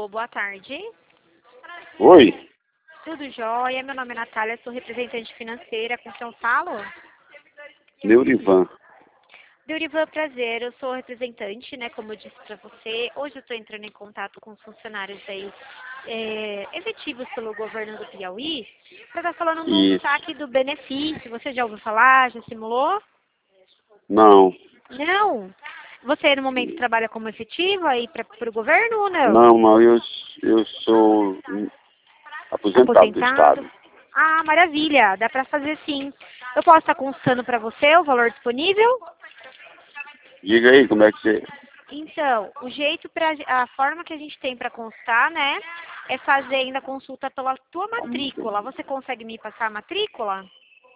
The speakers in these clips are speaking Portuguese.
Alô, boa tarde. Oi, Tudo jóia? Meu nome é Natália, sou representante financeira. Com quem eu falo? Neurivan. Deurivan, prazer. Eu sou representante, né, como eu disse para você. Hoje eu estou entrando em contato com os funcionários aí efetivos pelo governo do Piauí para estar falando do Isso. saque do benefício. Você já ouviu falar? Já simulou? Não, Não? Você no momento trabalha como efetivo aí para o governo ou não? não, eu sou aposentado do Estado. Ah, maravilha. Dá para fazer sim. Eu posso estar consultando para você o valor disponível? Diga aí como é que você... Então, a forma que a gente tem para constar, né, é fazer ainda a consulta pela tua matrícula. Você consegue me passar a matrícula?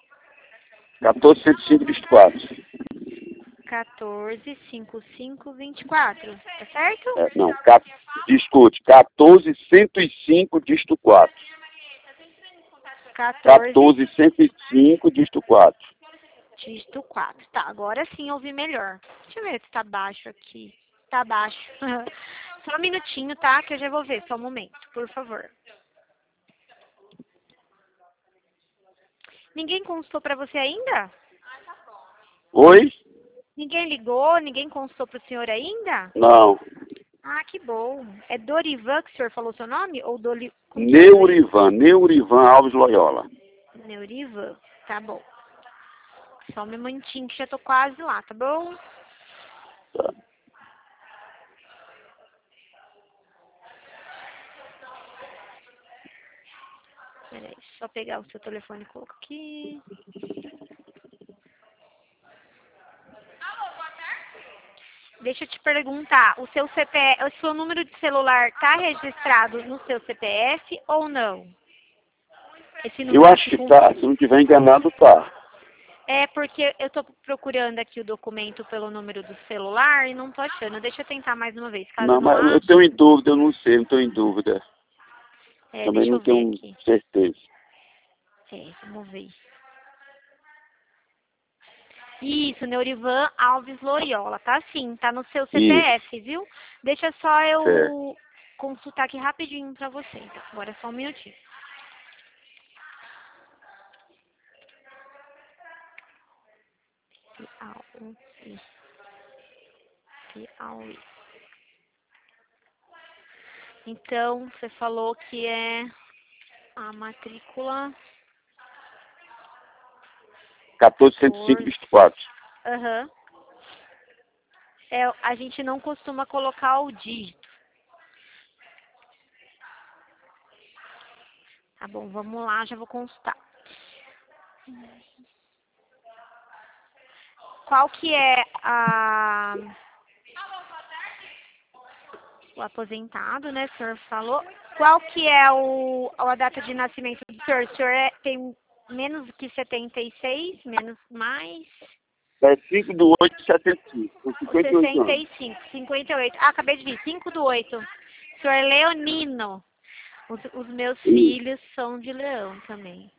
14.105/24. 145524, tá certo? Não, discute, 14.105/24. 14, 14.105/24. dígito 4. Tá, agora sim eu ouvi melhor. Deixa eu ver se tá baixo aqui. Tá baixo. Só um minutinho, tá? Que eu já vou ver. Só um momento, por favor. Ninguém consultou pra você ainda? Oi? Ninguém ligou? Ninguém consultou pro senhor ainda? Não, Ah, que bom. É Dorivan que o senhor falou seu nome? Ou Neurivan Alves Loyola. Neurivan? Tá bom. Só um momentinho que já tô quase lá, tá bom? Tá. Peraí, só pegar o seu telefone e colocar aqui. Deixa eu te perguntar, o seu número de celular tá registrado no seu CPF ou não? Esse Eu número acho que tá, se não tiver enganado, tá. É porque eu tô procurando aqui o documento pelo número do celular e não tô achando. Deixa eu tentar mais uma vez. Caso eu Não, não mas eu ache, tenho em dúvida, eu não sei, eu estou em dúvida. Também deixa não eu ver tenho aqui. certeza. Vamos ver. Isso, Neurivan Alves Loyola, tá sim, tá no seu CPF, viu? Deixa só Certo. eu consultar aqui rapidinho pra você, então. Agora só um minutinho. Piauí. Piauí. Então, você falou que é a matrícula 14.105/24. Aham. A gente não costuma colocar o dígito. Tá bom, vamos lá, já vou consultar. Qual que é o aposentado, né? O senhor falou. Qual que é a data de nascimento do senhor? O senhor tem menos que 76, menos mais? É 5/8/75, com 58 anos. 65, 58. Ah, acabei de vir, 5/8. O senhor é leonino. Os meus filhos são de leão também.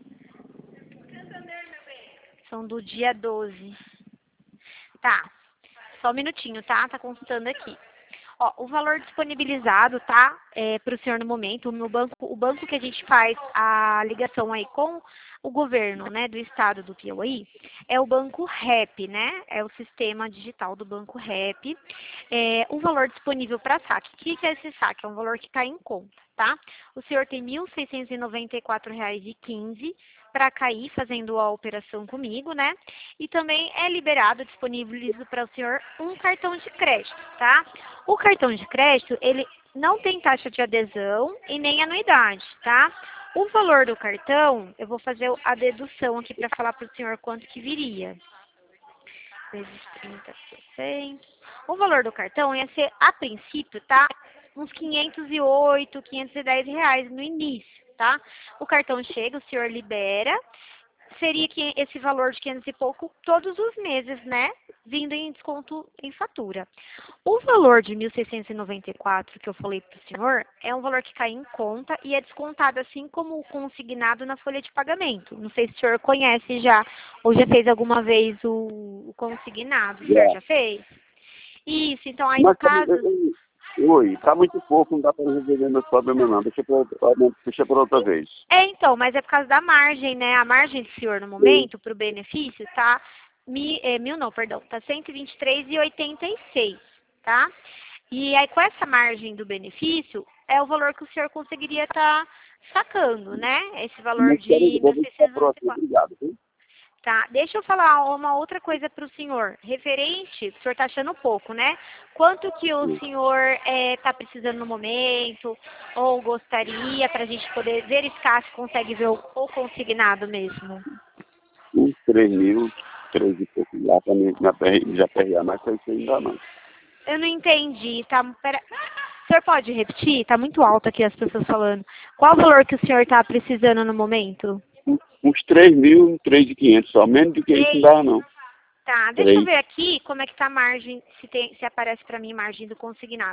São do dia 12. Tá. Só um minutinho, tá? Tá consultando aqui. Ó, o valor disponibilizado, tá? Para o senhor no momento, o banco que a gente faz a ligação aí com o governo, né, do estado do Piauí, é o banco REP, né? É o sistema digital do banco REP. O valor disponível para saque. O que é esse saque? É um valor que cai em conta, tá? O senhor tem R$ 1.694,15 para cair fazendo a operação comigo, né? E também é liberado, disponibilizo para o senhor um cartão de crédito, tá? O cartão de crédito, ele não tem taxa de adesão e nem anuidade, tá? O valor do cartão, eu vou fazer a dedução aqui para falar para o senhor quanto que viria. Vezes 30 por 100. O valor do cartão ia ser, a princípio, tá? Uns 508, R$ 510 no início, tá? O cartão chega, o senhor libera. Seria que esse valor de 500 e pouco todos os meses, né? Vindo em desconto em fatura. O valor de 1.694 que eu falei para o senhor é um valor que cai em conta e é descontado assim como o consignado na folha de pagamento. Não sei se o senhor conhece já ou já fez alguma vez o consignado. O senhor já fez? Isso, então aí no caso... Oi, tá muito pouco, não dá para resolver meus problemas não. Deixa por outra vez. Então, mas é por causa da margem, né? A margem do senhor no momento, para o benefício, tá? Mil não, perdão, tá 123,86, tá? E aí, com essa margem do benefício, é o valor que o senhor conseguiria estar sacando, né? Esse valor de Vou deixar por outra, 1.694. obrigado. Viu? Tá, deixa eu falar uma outra coisa para o senhor. Referente, o senhor está achando pouco, né? Quanto que o senhor está precisando no momento, ou gostaria, para a gente poder verificar se consegue ver o consignado mesmo? Uns 3.000, 3 e pouco lá para mim já PRA, mas isso aí não dá não. Eu não entendi, tá? O senhor pode repetir? Tá muito alto aqui as pessoas falando. Qual o valor que o senhor está precisando no momento? Uns 3.000, 3.500 só, menos do que isso não dá não. Tá, deixa eu ver aqui como é que tá a margem, se aparece para mim margem do consignado.